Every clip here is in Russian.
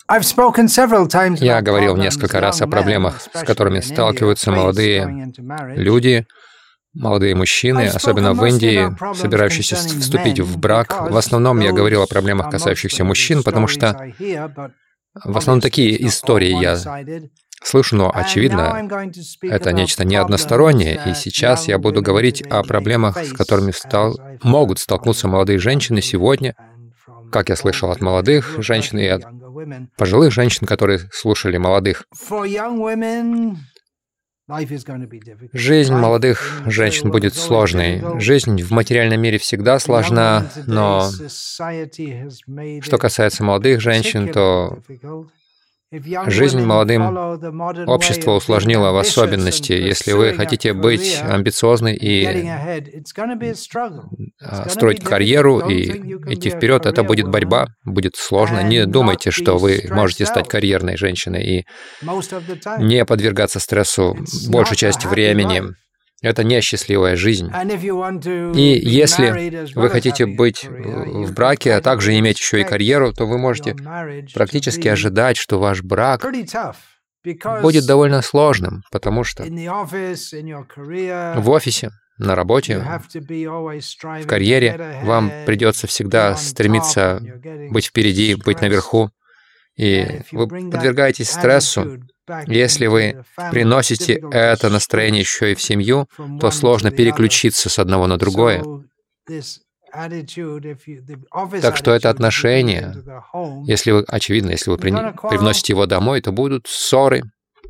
Я говорил несколько раз о проблемах, с которыми сталкиваются молодые люди, молодые мужчины, особенно в Индии, собирающиеся вступить в брак. В основном я говорил о проблемах, касающихся мужчин, потому что в основном такие истории я слышу, но, очевидно, это нечто не одностороннее. И сейчас я буду говорить о проблемах, с которыми могут столкнуться молодые женщины сегодня, как я слышал от молодых женщин и от пожилых женщин, которые слушали молодых. Жизнь молодых женщин будет сложной. Жизнь в материальном мире всегда сложна, но что касается молодых женщин, то жизнь молодым общество усложнило в особенности. Если вы хотите быть амбициозны и строить карьеру и идти вперед, это будет борьба, будет сложно. Не думайте, что вы можете стать карьерной женщиной и не подвергаться стрессу большую часть времени. Это несчастливая жизнь. И если вы хотите быть в браке, а также иметь еще и карьеру, то вы можете практически ожидать, что ваш брак будет довольно сложным, потому что в офисе, на работе, в карьере вам придется всегда стремиться быть впереди, быть наверху, и вы подвергаетесь стрессу. Если вы приносите это настроение еще и в семью, то сложно переключиться с одного на другое. Так что это отношение, если вы, очевидно, если вы привносите его домой, то будут ссоры.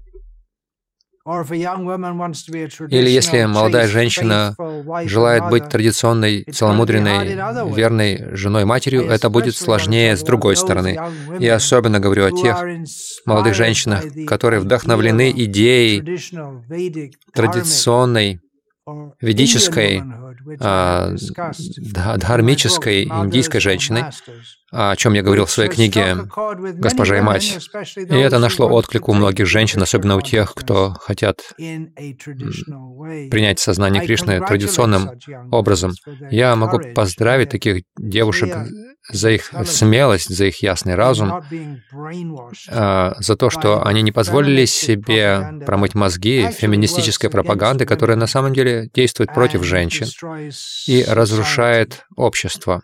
Или если молодая женщина желает быть традиционной, целомудренной, верной женой-матерью, это будет сложнее с другой стороны. Я особенно говорю о тех молодых женщинах, которые вдохновлены идеей традиционной, ведической, дхармической индийской женщины, о чем я говорил в своей книге «Госпожа и мать». И это нашло отклик у многих женщин, особенно у тех, кто хотят принять сознание Кришны традиционным образом. Я могу поздравить таких девушек за их смелость, за их ясный разум, за то, что они не позволили себе промыть мозги феминистической пропаганды, которая на самом деле действует против женщин и разрушает общество.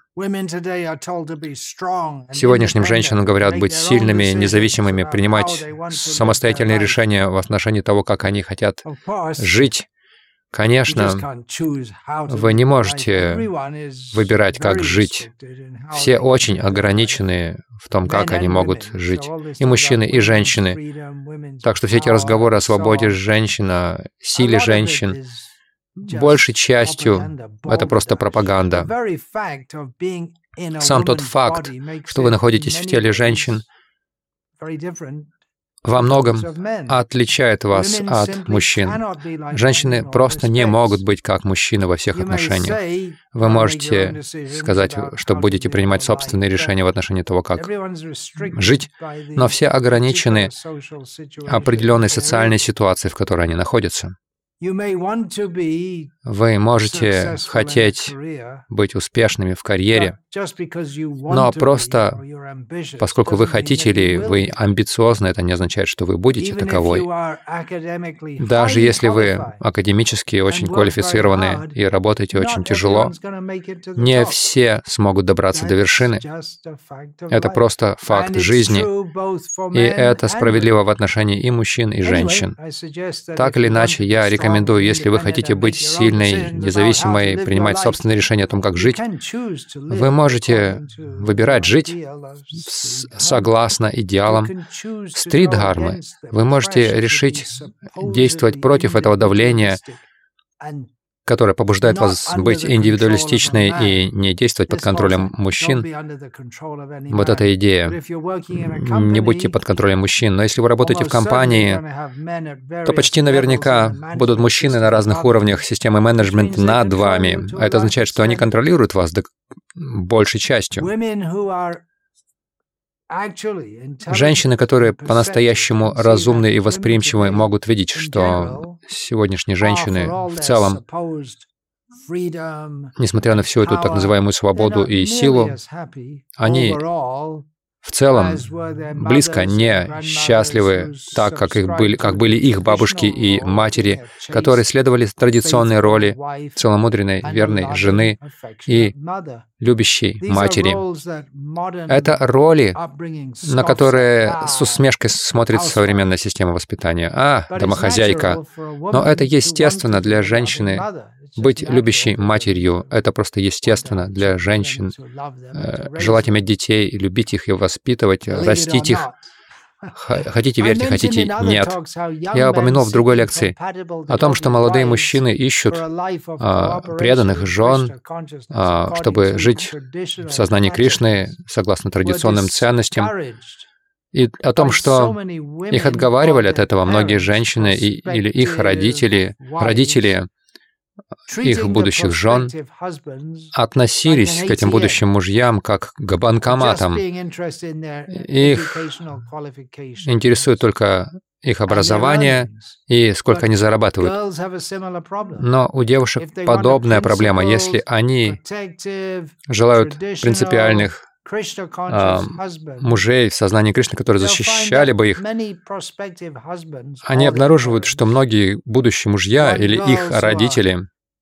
Сегодняшним женщинам говорят быть сильными, независимыми, принимать самостоятельные решения в отношении того, как они хотят жить. Конечно, вы не можете выбирать, как жить. Все очень ограничены в том, как они могут жить. И мужчины, и женщины. Так что все эти разговоры о свободе женщин, о силе женщин, большей частью это просто пропаганда. Сам тот факт, что вы находитесь в теле женщин, во многом отличает вас от мужчин. Женщины просто не могут быть как мужчины во всех отношениях. Вы можете сказать, что будете принимать собственные решения в отношении того, как жить, но все ограничены определенной социальной ситуацией, в которой они находятся. Вы можете хотеть быть успешными в карьере, но просто поскольку вы хотите или вы амбициозны, это не означает, что вы будете таковой. Даже если вы академически очень квалифицированы и работаете очень тяжело, не все смогут добраться до вершины. Это просто факт жизни, и это справедливо в отношении и мужчин, и женщин. Так или иначе, я рекомендую, если вы хотите быть сильной, независимой, принимать собственные решения о том, как жить, вы можете выбирать жить согласно идеалам стридхармы. Вы можете решить действовать против этого давления, которое побуждает вас быть индивидуалистичной и не действовать под контролем мужчин. Вот эта идея. Не будьте под контролем мужчин. Но если вы работаете в компании, то почти наверняка будут мужчины на разных уровнях системы менеджмента над вами. А это означает, что они контролируют вас большей частью. Женщины, которые по-настоящему разумны и восприимчивы, могут видеть, что сегодняшние женщины в целом, несмотря на всю эту так называемую свободу и силу, они в целом близко не счастливы так, как были их бабушки и матери, которые следовали традиционной роли целомудренной, верной жены и любящей матери. Это роли, на которые с усмешкой смотрит современная система воспитания. Домохозяйка. Но это естественно для женщины. Быть любящей матерью — это просто естественно для женщин. Желать иметь детей, любить их и воспитывать, растить их. Хотите — верьте, хотите — нет. Я упомянул в другой лекции о том, что молодые мужчины ищут преданных жен, чтобы жить в сознании Кришны, согласно традиционным ценностям, и о том, что их отговаривали от этого многие женщины или их родители их будущих жен относились к этим будущим мужьям как к банкоматам. Их интересует только их образование и сколько они зарабатывают. Но у девушек подобная проблема. Если они желают принципиальных мужей в сознании Кришны, которые защищали бы их, они обнаруживают, что многие будущие мужья или их родители,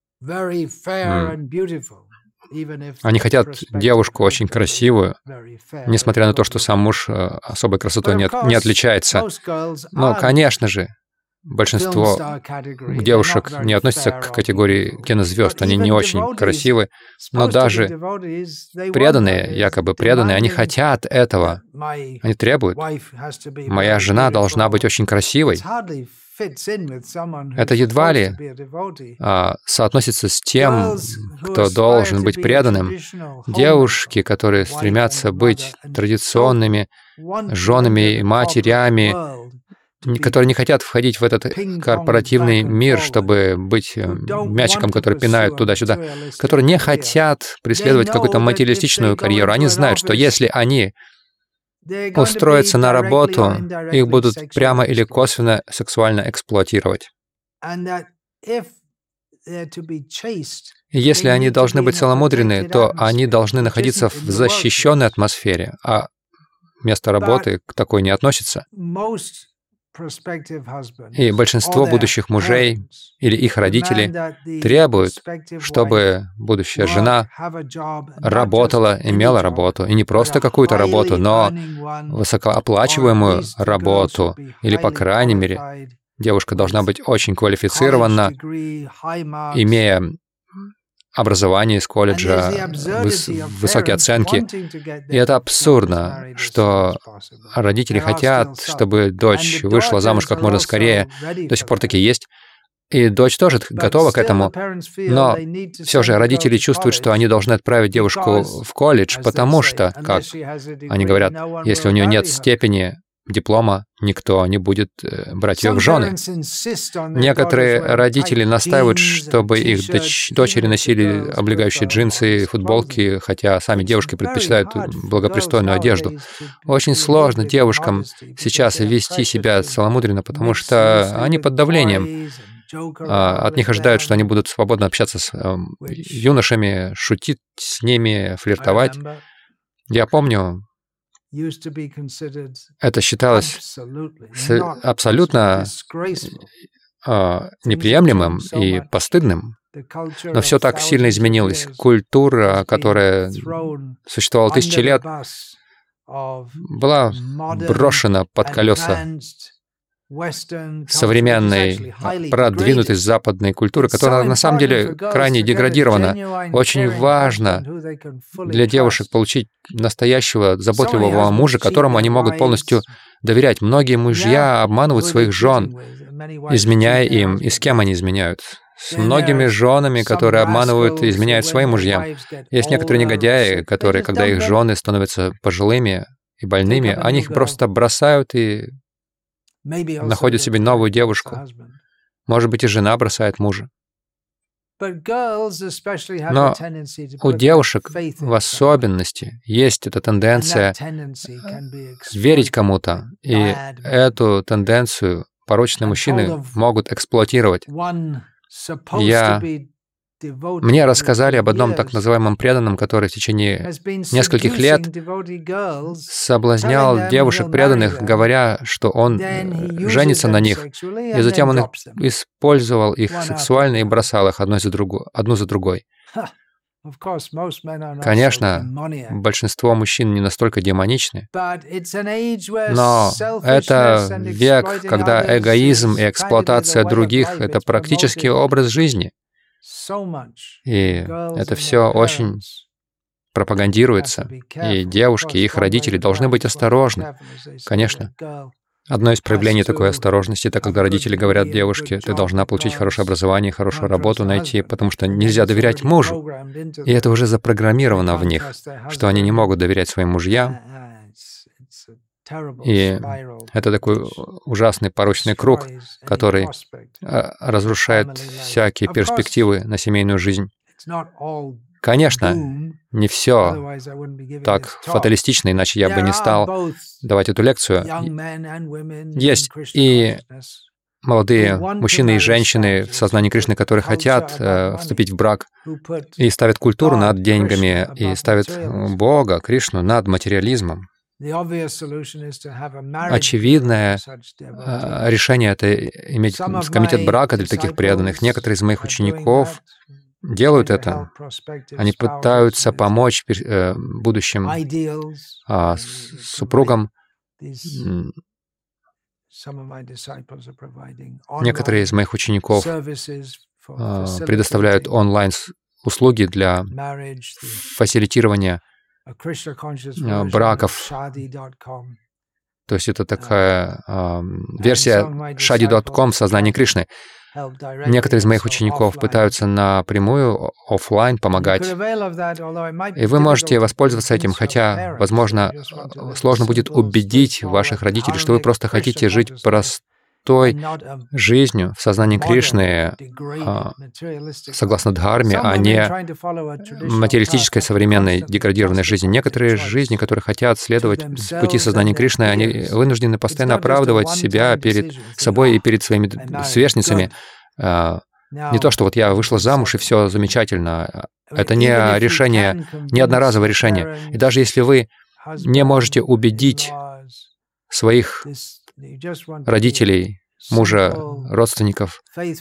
они хотят девушку очень красивую, несмотря на то, что сам муж особой красотой не отличается. Но, конечно же, большинство девушек не относятся к категории кинозвезд, они не очень красивы, но даже преданные, якобы преданные, они хотят этого, они требуют. Моя жена должна быть очень красивой. Это едва ли соотносится с тем, кто должен быть преданным. Девушки, которые стремятся быть традиционными женами и матерями, которые не хотят входить в этот корпоративный мир, чтобы быть мячиком, который пинают туда-сюда, которые не хотят преследовать какую-то материалистичную карьеру. Они знают, что если они устроятся на работу, их будут прямо или косвенно сексуально эксплуатировать. И если они должны быть целомудренны, то они должны находиться в защищенной атмосфере, а место работы к такой не относится. И большинство будущих мужей или их родители требуют, чтобы будущая жена работала, имела работу. И не просто какую-то работу, но высокооплачиваемую работу. Или, по крайней мере, девушка должна быть очень квалифицирована, имея образование из колледжа, высокие оценки. И это абсурдно, что родители хотят, чтобы дочь вышла замуж как можно скорее. До сих пор такие есть. И дочь тоже готова к этому. Но все же родители чувствуют, что они должны отправить девушку в колледж, потому что, как они говорят, если у нее нет степени, диплома, никто не будет брать ее в жены. Некоторые родители настаивают, чтобы их дочери носили облегающие джинсы, футболки, хотя сами девушки предпочитают благопристойную одежду. Очень сложно девушкам сейчас вести себя целомудренно, потому что они под давлением. От них ожидают, что они будут свободно общаться с юношами, шутить с ними, флиртовать. Я помню, это считалось абсолютно неприемлемым и постыдным. Но все так сильно изменилось. Культура, которая существовала тысячи лет, была брошена под колеса современной, продвинутой западной культуры, которая на самом деле крайне деградирована. Очень важно для девушек получить настоящего, заботливого мужа, которому они могут полностью доверять. Многие мужья обманывают своих жен, изменяя им. И с кем они изменяют? С многими женами, которые обманывают и изменяют своим мужьям. Есть некоторые негодяи, которые, когда их жены становятся пожилыми и больными, они их просто бросают и находят себе новую девушку. Может быть, и жена бросает мужа. Но у девушек в особенности есть эта тенденция верить кому-то, и эту тенденцию порочные мужчины могут эксплуатировать. Я Мне рассказали об одном так называемом преданном, который в течение нескольких лет соблазнял девушек преданных, говоря, что он женится на них, и затем он использовал их сексуально и бросал их одну за другой. Конечно, большинство мужчин не настолько демоничны, но это век, когда эгоизм и эксплуатация других — это практически образ жизни. И это все очень пропагандируется. И девушки, и их родители должны быть осторожны. Конечно. Одно из проявлений такой осторожности — это когда родители говорят девушке: ты должна получить хорошее образование, хорошую работу найти, потому что нельзя доверять мужу. И это уже запрограммировано в них, что они не могут доверять своим мужьям. И это такой ужасный порочный круг, который разрушает всякие перспективы на семейную жизнь. Конечно, не все так фаталистично, иначе я бы не стал давать эту лекцию. Есть и молодые мужчины и женщины в сознании Кришны, которые хотят вступить в брак и ставят культуру над деньгами, и ставят Бога, Кришну, над материализмом. Очевидное решение — это иметь комитет брака для таких преданных. Некоторые из моих учеников делают это. Они пытаются помочь будущим супругам. Некоторые из моих учеников предоставляют онлайн-услуги для фасилитирования браков. То есть это такая версия shadi.com в сознании Кришны. Некоторые из моих учеников пытаются напрямую, офлайн помогать. И вы можете воспользоваться этим, хотя, возможно, сложно будет убедить ваших родителей, что вы просто хотите жить простой жизнью в сознании Кришны, согласно дхарме, а не материалистической современной деградированной жизни. Некоторые жизни, которые хотят следовать пути сознания Кришны, они вынуждены постоянно оправдывать себя перед собой и перед своими сверстницами. Не то, что вот я вышла замуж, и все замечательно. Это не решение, не одноразовое решение. И даже если вы не можете убедить своих родителей, мужа, родственников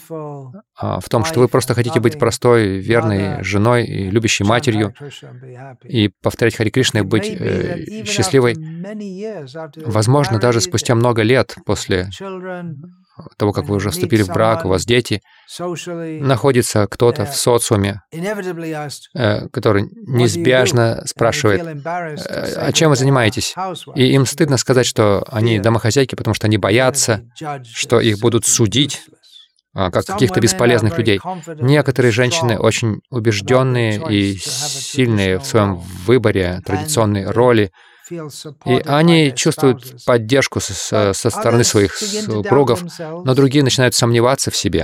в том, что вы просто хотите быть простой, верной женой и любящей матерью, и повторять Хари Кришна и быть счастливой, возможно, даже спустя много лет после того, как вы уже вступили в брак, у вас дети, находится кто-то в социуме, который неизбежно спрашивает: а чем вы занимаетесь? И им стыдно сказать, что они домохозяйки, потому что они боятся, что их будут судить как каких-то бесполезных людей. Некоторые женщины очень убежденные и сильные в своем выборе традиционной роли, и они чувствуют поддержку со стороны своих супругов, но другие начинают сомневаться в себе.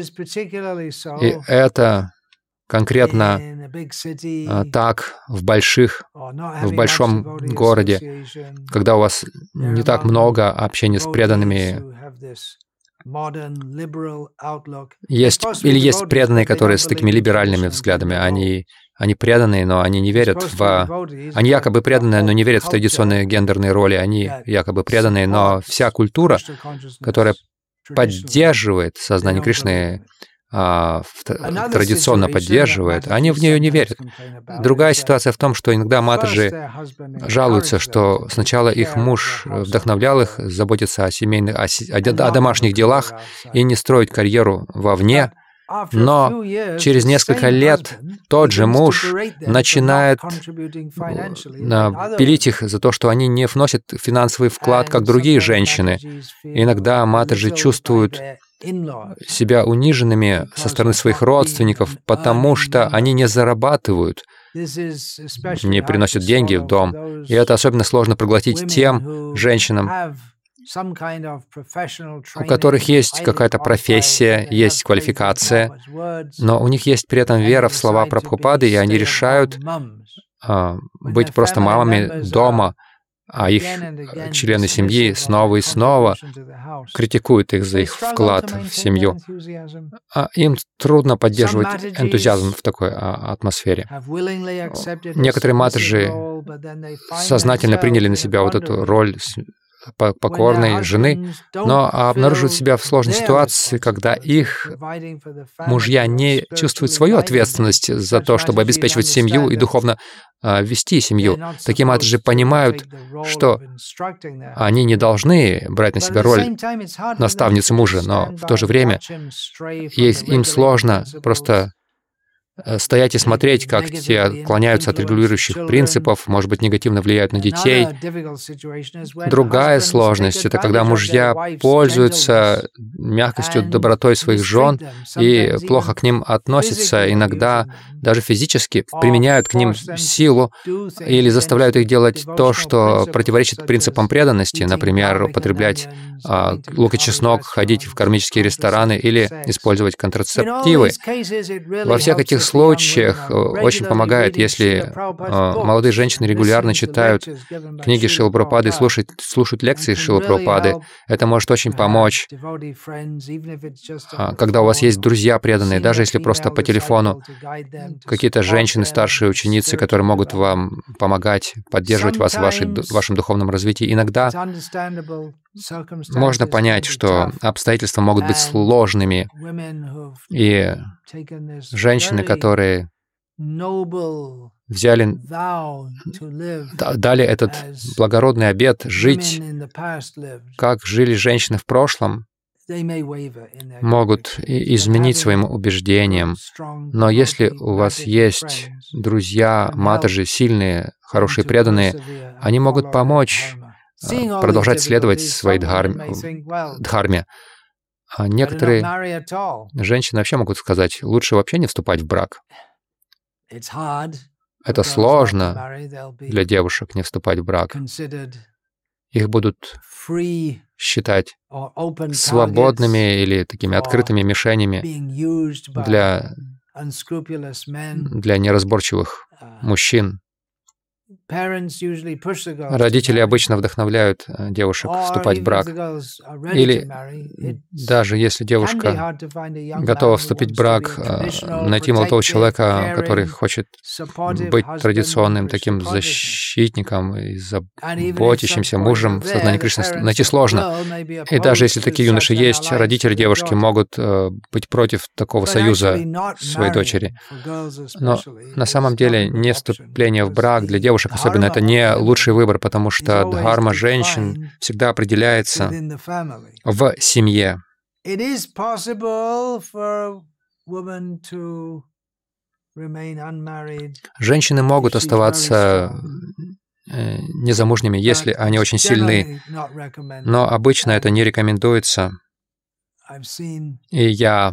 И это конкретно так в большом городе, когда у вас не так много общения с преданными. Есть преданные, которые с такими либеральными взглядами. Они преданные, но они не верят Они якобы преданные, но не верят в традиционные гендерные роли. Они якобы преданные, но вся культура, которая поддерживает сознание Кришны, традиционно поддерживает, они в нее не верят. Другая ситуация в том, что иногда матаджи жалуются, что сначала их муж вдохновлял их заботиться о семейных, о домашних делах и не строить карьеру вовне, но через несколько лет тот же муж начинает пилить их за то, что они не вносят финансовый вклад, как другие женщины. Иногда матаджи чувствуют себя униженными со стороны своих родственников, потому что они не зарабатывают, не приносят деньги в дом. И это особенно сложно проглотить тем женщинам, у которых есть какая-то профессия, есть квалификация, но у них есть при этом вера в слова Прабхупады, и они решают быть просто мамами дома, а их члены семьи снова и снова критикуют их за их вклад в семью. Им трудно поддерживать энтузиазм в такой атмосфере. Некоторые матери сознательно приняли на себя вот эту роль покорной жены, но обнаруживают себя в сложной ситуации, когда их мужья не чувствуют свою ответственность за то, чтобы обеспечивать семью и духовно вести семью. Такие матери понимают, что они не должны брать на себя роль наставницы мужа, но в то же время им сложно просто стоять и смотреть, как те отклоняются от регулирующих принципов, может быть, негативно влияют на детей. Другая сложность — это когда мужья пользуются мягкостью, добротой своих жен и плохо к ним относятся, иногда даже физически применяют к ним силу или заставляют их делать то, что противоречит принципам преданности, например, употреблять лук и чеснок, ходить в кармические рестораны или использовать контрацептивы. Во всех этих случаях очень помогает, если молодые женщины регулярно читают книги Шрилы Прабхупады и слушают лекции Шрилы Прабхупады. Это может очень помочь, когда у вас есть друзья преданные, даже если просто по телефону, какие-то женщины, старшие ученицы, которые могут вам помогать, поддерживать вас в вашем духовном развитии. Иногда можно понять, что обстоятельства могут быть сложными, и женщины, которые дали этот благородный обет жить, как жили женщины в прошлом, могут изменить своим убеждениям. Но если у вас есть друзья, матаджи, сильные, хорошие, преданные, они могут помочь продолжать следовать своей дхарме. А некоторые женщины вообще могут сказать, лучше вообще не вступать в брак. Это сложно для девушек не вступать в брак. Их будут считать свободными или такими открытыми мишенями для неразборчивых мужчин. Родители обычно вдохновляют девушек вступать в брак. Или даже если девушка готова вступить в брак, найти молодого человека, который хочет быть традиционным таким защитником и заботящимся мужем в сознании Кришны, найти сложно. И даже если такие юноши есть, родители девушки могут быть против такого союза своей дочери. Но на самом деле не вступление в брак для девушек особенно это не лучший выбор, потому что дхарма женщин всегда определяется в семье. Женщины могут оставаться незамужними, если они очень сильны, но обычно это не рекомендуется. И я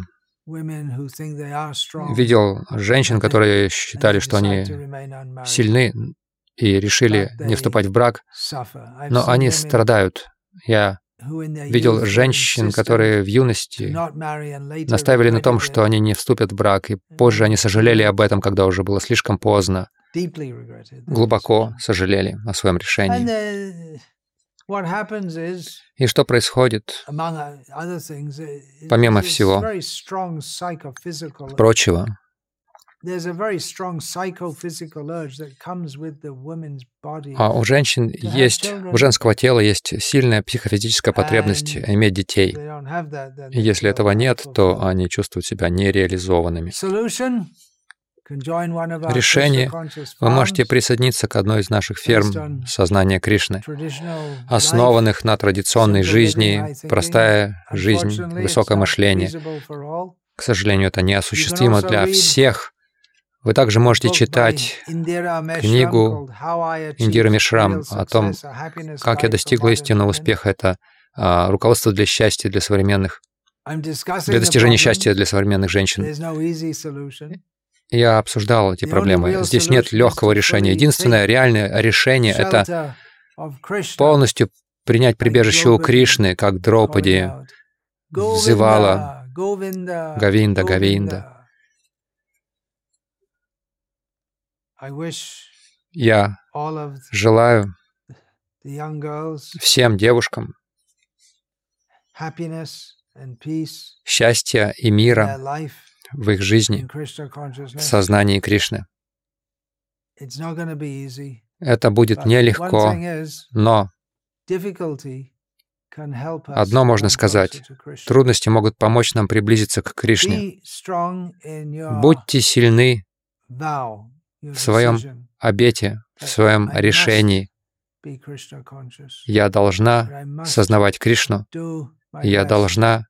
видел женщин, которые считали, что они сильны и решили не вступать в брак, но они страдают. Я видел женщин, которые в юности настаивали на том, что они не вступят в брак, и позже они сожалели об этом, когда уже было слишком поздно. Глубоко сожалели о своем решении. И что происходит, помимо всего прочего, у женщин есть, у женского тела есть сильная психофизическая потребность иметь детей. И если этого нет, то они чувствуют себя нереализованными. Решение. Вы можете присоединиться к одной из наших ферм сознания Кришны, основанных на традиционной жизни, простая жизнь, высокое мышление. К сожалению, это неосуществимо для всех. Вы также можете читать книгу Индира Мишрам о том, как я достигла истинного успеха. Это руководство для счастья для современных, для достижения счастья для современных женщин. Я обсуждал эти проблемы. Здесь нет легкого решения. Единственное реальное решение — это полностью принять прибежище у Кришны, как Драупади взывала «Говинда, Говинда». Я желаю всем девушкам счастья и мира в их жизни, в сознании Кришны. Это будет нелегко, но одно можно сказать. Трудности могут помочь нам приблизиться к Кришне. Будьте сильны в своем обете, в своем решении. Я должна сознавать Кришну. Я должна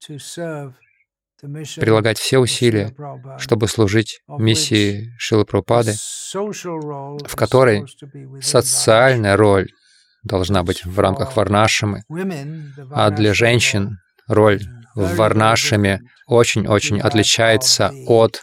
прилагать все усилия, чтобы служить миссии Шрилы Прабхупады, в которой социальная роль должна быть в рамках варнашрамы, а для женщин роль в варнашраме очень-очень отличается от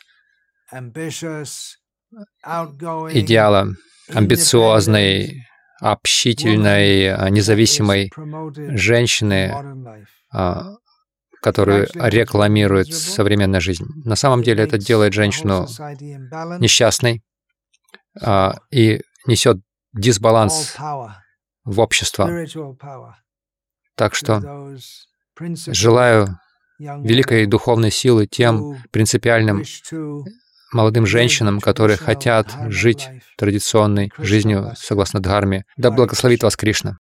идеала амбициозной, общительной, независимой женщины, которую рекламирует современная жизнь. На самом деле это делает женщину несчастной и несет дисбаланс в общество. Так что желаю великой духовной силы тем принципиальным молодым женщинам, которые хотят жить традиционной жизнью согласно Дхарме. Да благословит вас Кришна.